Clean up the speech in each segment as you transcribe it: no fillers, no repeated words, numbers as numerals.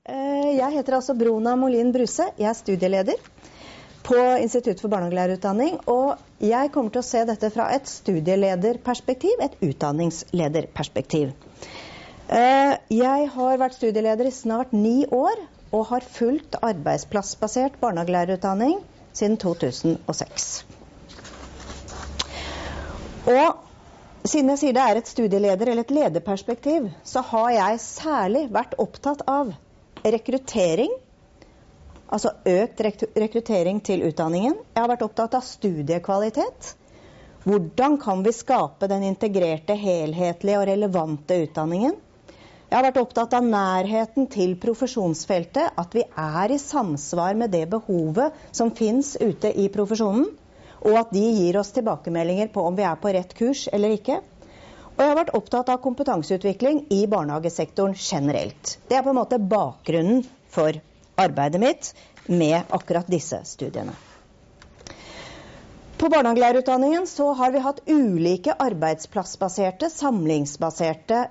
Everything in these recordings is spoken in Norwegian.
Jeg heter altså Brona Molin Bruse. Jeg studieleder på Institutt for barnehagelærerutdanning, og jeg kommer til å se dette fra et studielederperspektiv, et utdanningslederperspektiv. Jeg har vært studieleder i snart 9 år, og har fulgt arbeidsplassbasert barnehagelærerutdanning siden 2006. Og siden jeg sier det et studieleder eller et lederperspektiv, så har jeg særlig vært opptatt av rekruttering, altså økt rekruttering til utdanningen. Jeg har vært opptatt av studiekvalitet. Hvordan kan vi skape den integrerte, helhetlige og relevante utdanningen? Jeg har vært opptatt av nærheten til profesjonsfeltet, at vi i samsvar med det behovet som finnes ute i profesjonen, og at de gir oss tilbakemeldinger på om vi på rett kurs eller ikke. Og jeg har vært opptatt av kompetanseutvikling i barnehagesektoren generelt. Det på en måte bakgrunnen for arbeidet mitt med akkurat disse studiene. På barnehagelærerutdanningen så har vi hatt ulike arbeidsplassbaserte, samlingsbaserte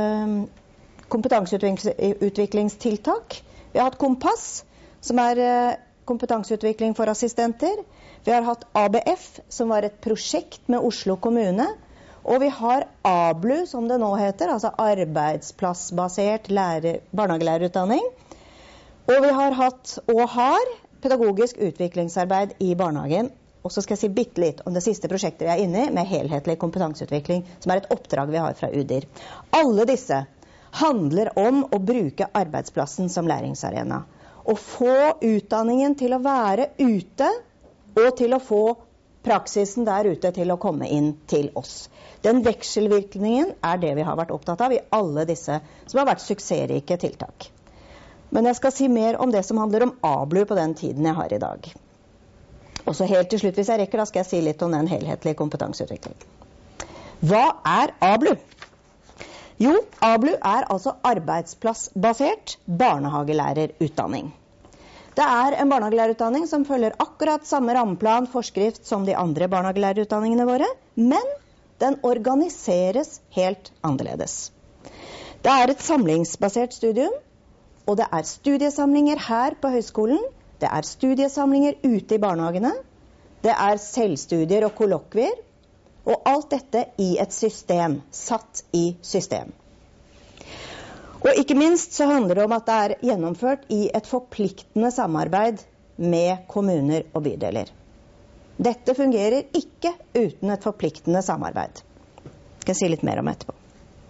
kompetanseutviklingstiltak. Vi har hatt Kompass, som kompetanseutvikling for assistenter. Vi har hatt ABF, som var et prosjekt med Oslo kommune. Og vi har ABLU, som det nå heter, altså arbeidsplassbasert barnehagelærerutdanning. Og vi har hatt, og har, pedagogisk utviklingsarbeid i barnehagen. Og så skal jeg si bitte litt om det siste prosjektet vi inne i, med helhetlig kompetanseutvikling, som et oppdrag vi har fra UDIR. Alle disse handler om å bruke arbeidsplassen som læringsarena. Å få utdanningen til å være ute, og til å få praksisen der ute til å komme inn til oss. Den vekselvirkningen det vi har vært opptatt av i alle disse, som har vært suksessrike tiltak. Men jeg skal si mer om det som handler om ABLU på den tiden jeg har i dag. Og så helt til slutt, hvis jeg rekker, da skal jeg si litt om den helhetlige kompetanseutviklingen. Hva ABLU? Jo, ABLU altså arbeidsplassbasert barnehagelærerutdanning. Det en barnehagelærerutdanning som følger akkurat samme rammeplan, forskrift som de andre barnehagelærerutdanningene våre, men den organiseres helt annerledes. Det et samlingsbasert studium, og det studiesamlinger her på høyskolen, det studiesamlinger ute i barnehagene, det selvstudier og kollokvier, og alt dette i et system, satt i system. Og ikke minst så handler det om at det gjennomført i et forpliktende samarbeid med kommuner og bydeler. Dette fungerer ikke uten et forpliktende samarbeid. Jeg skal si litt mer om etterpå.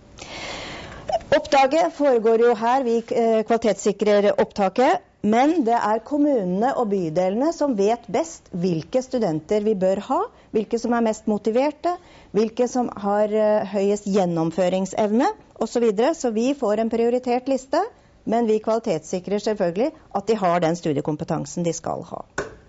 Opptaket foregår jo her, vi kvalitetssikrer opptaket, men det kommunene og bydelene som vet best hvilke studenter vi bør ha, hvilke som mest motiverte, hvilke som har høyest gjennomføringsevne, og så videre. Så vi får en prioritert liste, men vi kvalitetssikrer selvfølgelig at de har den studiekompetansen de skal ha.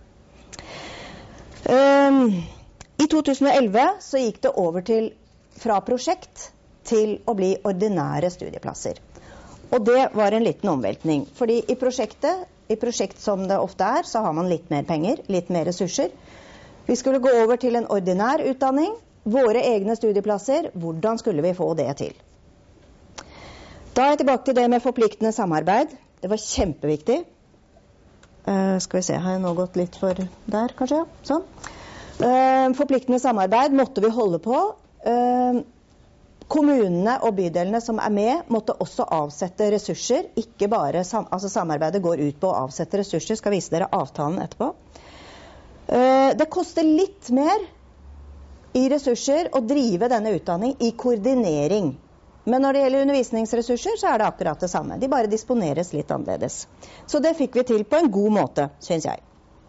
I 2011 så gikk det over fra prosjekt til å bli ordinære studieplasser. Og det var en liten omveltning, fordi i prosjekt som det ofte så har man litt mer penger, litt mer ressurser. Vi skulle gå over til en ordinær utdanning, våre egne studieplasser, hvordan skulle vi få det til? Da jeg tilbake til det med forpliktende samarbeid. Det var kjempeviktig. Skal vi se, har jeg nå gått litt for der, kanskje? Sånn. Forpliktende samarbeid måtte vi holde på. Kommunene og bydelene som med, måtte også avsette ressurser. Ikke bare, altså samarbeidet går ut på å avsette ressurser. Skal vise dere avtalen etterpå. Det koster litt mer i ressurser å drive denne utdanning i koordinering. Men når det gjelder undervisningsressurser, så det akkurat det samme. De bare disponeres litt annerledes. Så det fikk vi til på en god måte, synes jeg.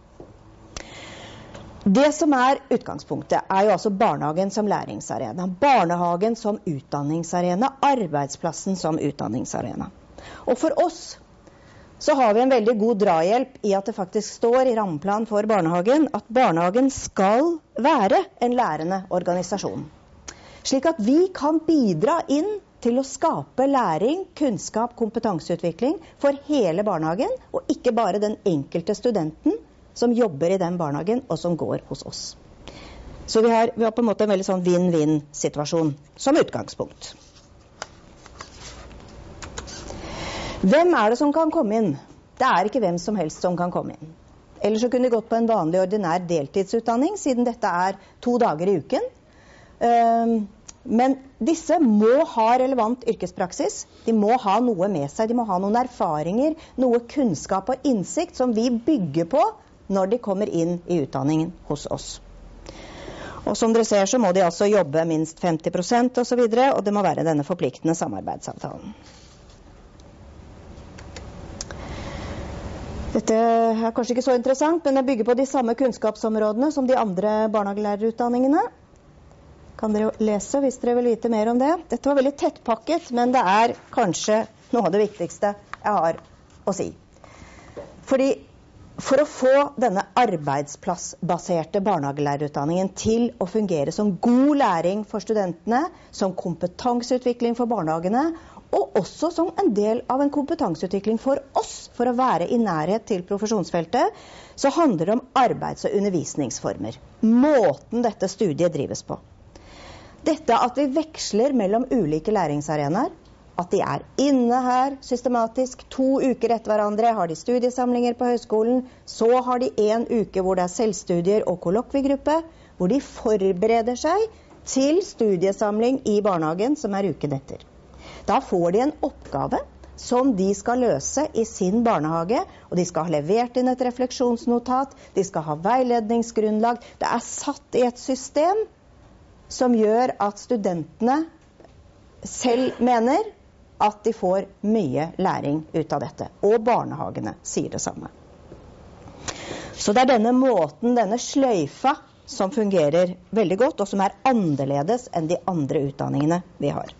Det som utgangspunktet jo altså barnehagen som læringsarena, barnehagen som utdanningsarena, arbeidsplassen som utdanningsarena. Og for oss så har vi en veldig god drahjelp i at det faktisk står i rammeplan for barnehagen at barnehagen skal være en lærende organisasjon. Slik at vi kan bidra inn til å skape læring, kunnskap, kompetanseutvikling for hele barnehagen, og ikke bare den enkelte studenten som jobber i den barnehagen og som går hos oss. Så vi har på en måte en veldig sånn win-win-situasjon som utgangspunkt. Hvem det som kan komme inn? Det ikke hvem som helst som kan komme inn. Ellers så kunne de gått på en vanlig ordinær deltidsutdanning, siden dette 2 dager i uken. Men disse må ha relevant yrkespraksis, de må ha noe med seg, de må ha noen erfaringer, noe kunnskap og innsikt som vi bygger på når de kommer inn i utdanningen hos oss. Og som dere ser så må de altså jobbe minst 50% og så videre, og det må være denne forpliktende samarbeidsavtalen. Dette kanskje ikke så interessant, men det bygger på de samme kunnskapsområdene som de andre barnehagelærerutdanningene. Kan dere lese hvis dere vil vite mer om det. Dette var veldig tettpakket, men det kanskje noe av det viktigste jeg har å si. Fordi for å få denne arbeidsplassbaserte barnehagelærerutdanningen til å fungere som god læring for studentene, som kompetanseutvikling for barnehagene, og også som en del av en kompetanseutvikling for oss, for å være i nærhet til profesjonsfeltet, så handler det om arbeids- og undervisningsformer. Måten dette studiet drives på. Dette at vi veksler mellom ulike læringsarenaer, at de inne her systematisk 2 uker etter hverandre, har de studiesamlinger på høyskolen, så har de 1 uke hvor det selvstudier og kollokviegruppe, hvor de forbereder seg til studiesamling i barnehagen som uken etter. Da får de en oppgave som de skal løse i sin barnehage, og de skal ha levert inn et refleksjonsnotat, de skal ha veiledningsgrunnlag, det satt i et system som gjør at studentene selv mener at de får mye læring ut av dette. Og barnehagene sier det samme. Så det denne måten, denne sløyfa, som fungerer veldig godt, og som annerledes enn de andre utdanningene vi har.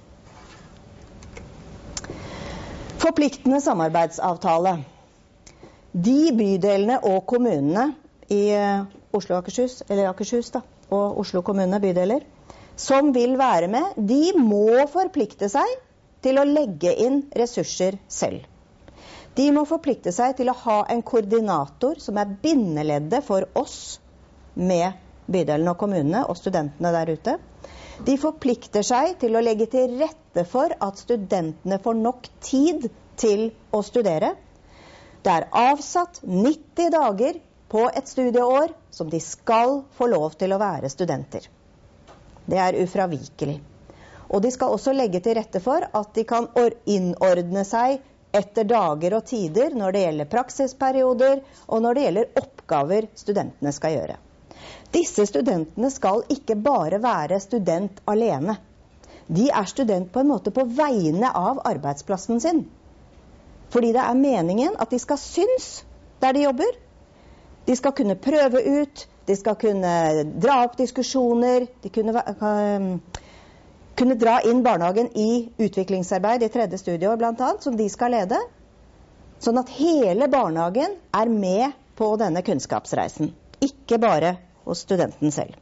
Forpliktende samarbeidsavtale. De bydelene og kommunene i Oslo og Akershus, eller Akershus da, og Oslo kommune bydeler, som vil være med, de må forplikte seg til å legge inn ressurser selv. De må forplikte seg til å ha en koordinator som bindeleddet for oss med bydelene og kommunene og studentene der ute. De forplikter seg til å legge til rette for at studentene får nok tid til å studere. Det avsatt 90 dager på et studieår som de skal få lov til å være studenter. Det ufravikelig. Og de skal også legge til rette for at de kan innordne seg etter dager og tider når det gjelder praksisperioder og når det gjelder oppgaver studentene skal gjøre. Disse studentene skal ikke bare være student alene. De student på en måte på vegne av arbeidsplassen sin. Fordi det meningen at de skal synes der de jobber. De skal kunne prøve ut, de skal kunne dra opp diskusjoner, de kunne dra inn barnehagen i utviklingsarbeid i 3. studieår blant annet, som de skal lede. Sånn at hele barnehagen med på denne kunnskapsreisen, ikke bare hos studenten selv.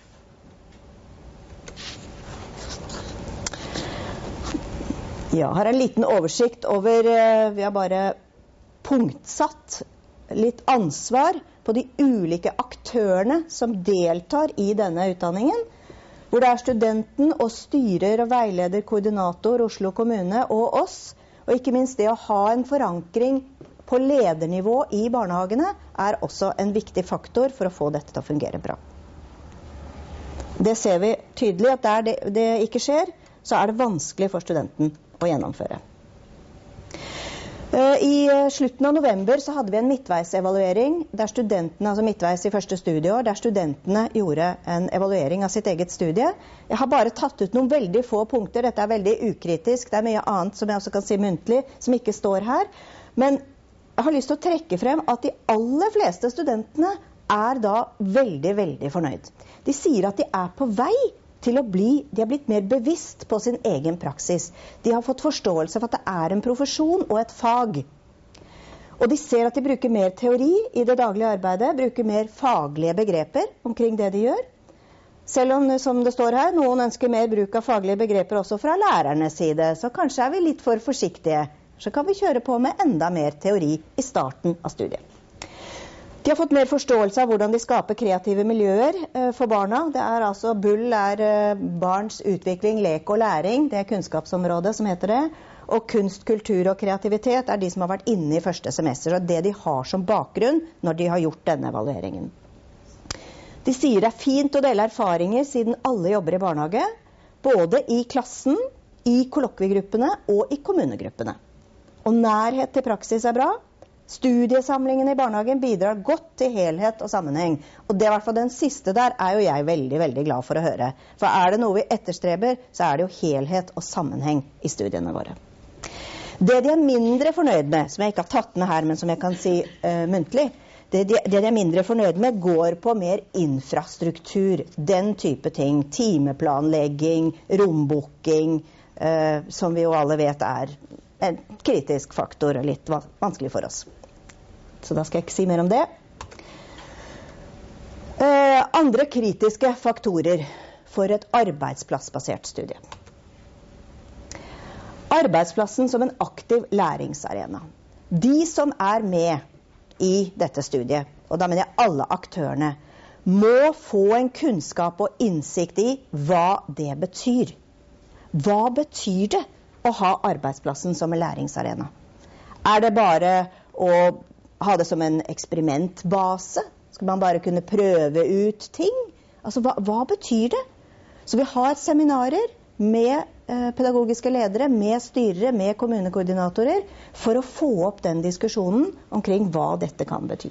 Ja, her en liten oversikt over, vi har bare punktsatt litt ansvar på de ulike aktørene som deltar i denne utdanningen, hvor det studenten og styrer og veileder, koordinator, Oslo kommune og oss, og ikke minst det å ha en forankring på ledernivå i barnehagene også en viktig faktor for å få dette til å fungere bra. Det ser vi tydelig at der det ikke skjer, så det vanskelig for studenten å gjennomføre. I slutten av november så hadde vi en midtveisevaluering der studentene, altså midtveis i første studieår, der studentene gjorde en evaluering av sitt eget studie. Jeg har bare tatt ut noen veldig få punkter, dette veldig ukritisk, det mye annet som jeg også kan si muntlig, som ikke står her. Men jeg har lyst til å trekke frem at de aller fleste studentene da veldig, veldig fornøyd. De sier at de på vei til å de har blitt mer bevisst på sin egen praksis. De har fått forståelse for at det en profesjon og et fag. Og de ser at de bruker mer teori i det daglige arbeidet, bruker mer faglige begreper omkring det de gjør. Selv om, som det står her, noen ønsker mer bruk av faglige begreper også fra lærernes side, så kanskje vi litt for forsiktige. Så kan vi kjøre på med enda mer teori i starten av studiet. De har fått mer forståelse av hvordan de skaper kreative miljøer for barna. Det BULL barns utvikling, lek og læring, det kunnskapsområdet som heter det. og kunst, kultur og kreativitet de som har vært inne i første semester, og det de har som bakgrunn når de har gjort denne evalueringen. De sier det fint å dele erfaringer siden alle jobber i barnehage, både i klassen, i kollokviegruppene og i kommunegruppene. Og nærhet til praksis bra. Studiesamlingen i barnehagen bidrar godt til helhet og sammenheng. Og det I hvert fall den siste der jo jeg veldig, veldig glad for å høre. For det noe vi etterstreber, så det jo helhet og sammenheng i studiene våre. Det de mindre fornøyd med, som jeg ikke har tatt med her, men som jeg kan si muntlig, det de mindre fornøyd med går på mer infrastruktur, den type ting, timeplanlegging, rombooking, som vi jo alle vet en kritisk faktor og litt vanskelig for oss. Så da skal jeg ikke si mer om det. Andre kritiske faktorer for et arbeidsplassbasert studie. Arbeidsplassen som en aktiv læringsarena. De som med i dette studiet, og da mener jeg alle aktørene, må få en kunnskap og innsikt i hva det betyr. Hva betyr det å ha arbeidsplassen som en læringsarena? Det bare å ha det som en eksperimentbase? Skal man bare kunne prøve ut ting? Altså, hva betyr det? Så vi har seminarer med pedagogiske ledere, med styrere, med kommunekoordinatorer, for å få opp den diskusjonen omkring hva dette kan bety.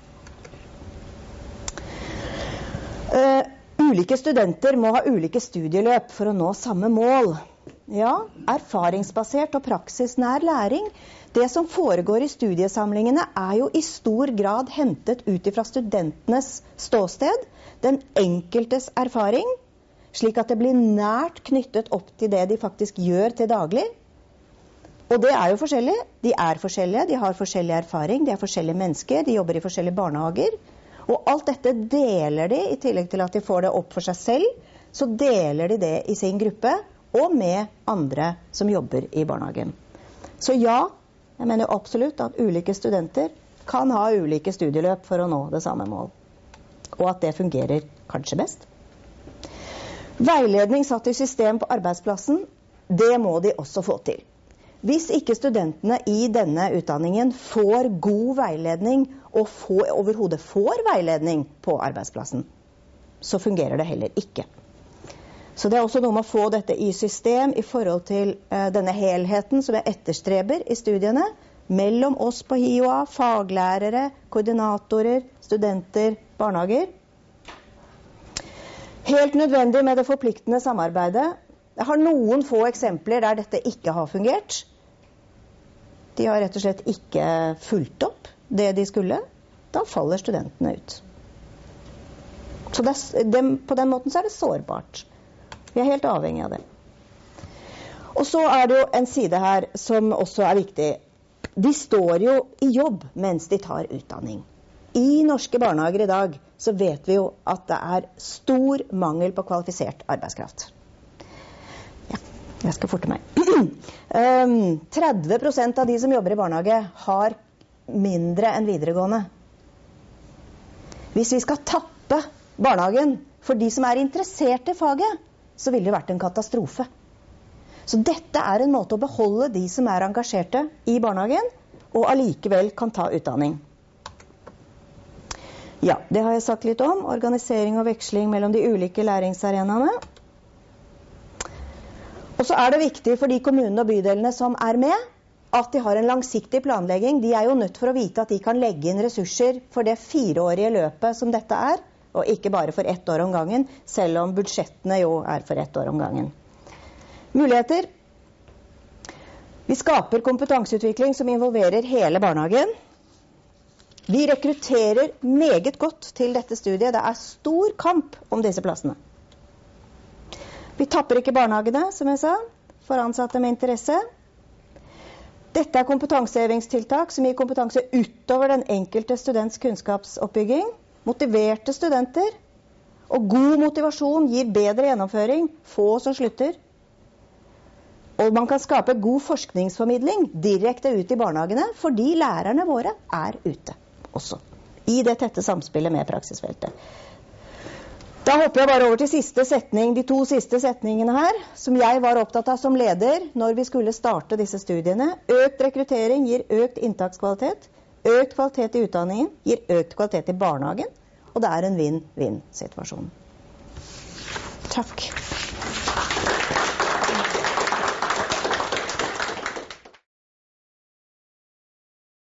Ulike studenter må ha ulike studieløp for å nå samme mål. Ja, erfaringsbasert og praksisnær læring. Det som foregår i studiesamlingene jo i stor grad hentet ut fra studentenes ståsted, den enkeltes erfaring, slik at det blir nært knyttet opp til det de faktisk gjør til daglig. Og det jo forskjellig. De forskjellige, de har forskjellig erfaring, de forskjellige mennesker, de jobber i forskjellige barnehager. Og alt dette deler de, i tillegg til at de får det opp for seg selv, så deler de det i sin gruppe, og med andre som jobber i barnehagen. Så ja, jeg mener absolutt at ulike studenter kan ha ulike studieløp for å nå det samme mål. Og at det fungerer kanskje best. Veiledning satt i system på arbeidsplassen, det må de også få til. Hvis ikke studentene i denne utdanningen får god veiledning, og overhodet får veiledning på arbeidsplassen, så fungerer det heller ikke. Så det også noe med å få dette i system i forhold til denne helheten som jeg etterstreber i studiene, mellom oss på HiOA, faglærere, koordinatorer, studenter, barnehager. Helt nødvendig med det forpliktende samarbeidet. Jeg har noen få eksempler der dette ikke har fungert. De har rett og slett ikke fulgt opp det de skulle. Da faller studentene ut. Så på den måten så det sårbart. Vi helt avhengig av det. Og så det jo en side her som også viktig. De står jo i jobb mens de tar utdanning. I norske barnehager i dag så vet vi jo at det stor mangel på kvalifisert arbeidskraft. Ja, jeg skal forte meg. 30% av de som jobber i barnehage har mindre enn videregående. Hvis vi skal tappe barnehagen for de som interessert i faget, så ville det vært en katastrofe. Så dette en måte å beholde de som engasjerte i barnehagen, og allikevel kan ta utdanning. Ja, det har jeg sagt litt om. Organisering og veksling mellom de ulike læringsarenaene. Og så det viktig for de kommunene og bydelene som med, at de har en langsiktig planlegging. De jo nødt for å vite at de kan legge inn ressurser for det 4-årige løpet som dette og ikke bare for 1 år om gangen, selv om budsjettene jo for 1 år om gangen. Muligheter. Vi skaper kompetanseutvikling som involverer hele barnehagen. Vi rekrutterer meget godt til dette studiet. Det stor kamp om disse plassene. Vi tapper ikke barnehagene, som jeg sa, for ansatte med interesse. Dette kompetansehevingstiltak som gir kompetanse utover den enkelte students kunnskapsoppbygging. Motiverte studenter, og god motivasjon gir bedre gjennomføring, få som slutter. Og man kan skape god forskningsformidling direkte ut i barnehagene, fordi lærerne våre ute også, i det tette samspillet med praksisfeltet. Da hopper jeg bare over til siste setning, de 2 siste setningene her, som jeg var opptatt av som leder når vi skulle starte disse studiene. Økt rekruttering gir økt inntakskvalitet, økt kvalitet i utdanningen gir økt kvalitet i barnehagen, og det er en vinn-vinn-situasjon. Takk.